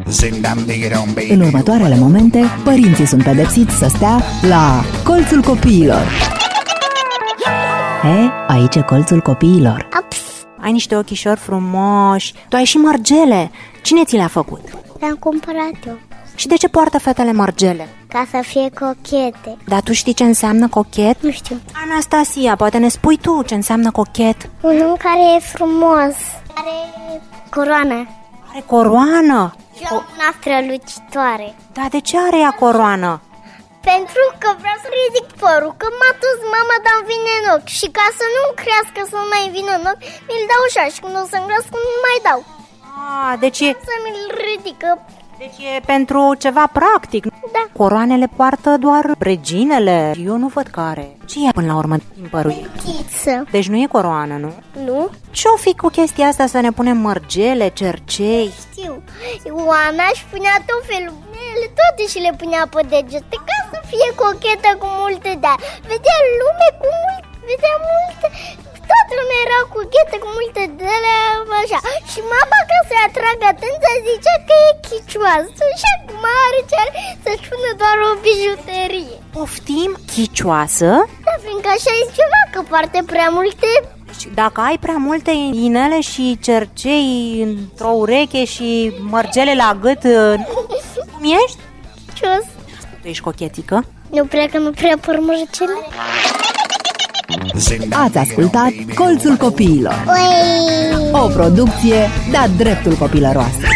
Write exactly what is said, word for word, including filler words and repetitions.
În următoarele momente, părinții sunt pedepsiți să stea la colțul copiilor. He, aici e colțul copiilor. Ups. Ai niște ochișori frumoși. Tu ai și mărgele. Cine ți le-a făcut? Le-am cumpărat eu. Și de ce poartă fetele mărgele? Ca să fie cochete. Dar tu știi ce înseamnă cochet? Nu știu. Anastasia, poate ne spui tu ce înseamnă cochet? Un om care e frumos. Are coroană. Are coroană. Și o una strălucitoare. Dar de ce are ea coroană? Pentru că vreau să ridic părul. Că m-a dus mama, dar îmi vine în ochi. Și ca să nu crească să nu mai vină în ochi, mi-l dau așa. Și când o să-mi crească, nu mai dau. Ah, deci e... Să mi-l ridică. Deci e pentru ceva practic. Da. Coroanele poartă doar reginele. Eu nu văd care. Ce e până la urmă din părul ei? Chiță. Deci nu e coroană, nu? Nu? Ce-o fi cu chestia asta să ne punem mărgele, cercei? Știu. Oana își punea tot felul. Ele toate și le punea pe degete ca să fie cochetă cu multe de-a. Vedea lume cu multe, vedea multe. Toată lumea era cochetă cu multe de-alea, așa. Și mama, ca să-i atragă atenția, zicea că e chicioasă. Și acum are ce are să-și pună doar o bijuterie. Poftim? Chicioasă? Da, fiindcă așa e ceva, că poartă prea multe. Deci dacă ai prea multe inele și cercei într-o ureche și mărgele la gât, cum ești? Chicios. Tu ești cochetică? Nu prea, că nu prea păr mărgele. Ați ascultat Colțul Copiilor, Ui! o producție de-a dreptul copilăroasă.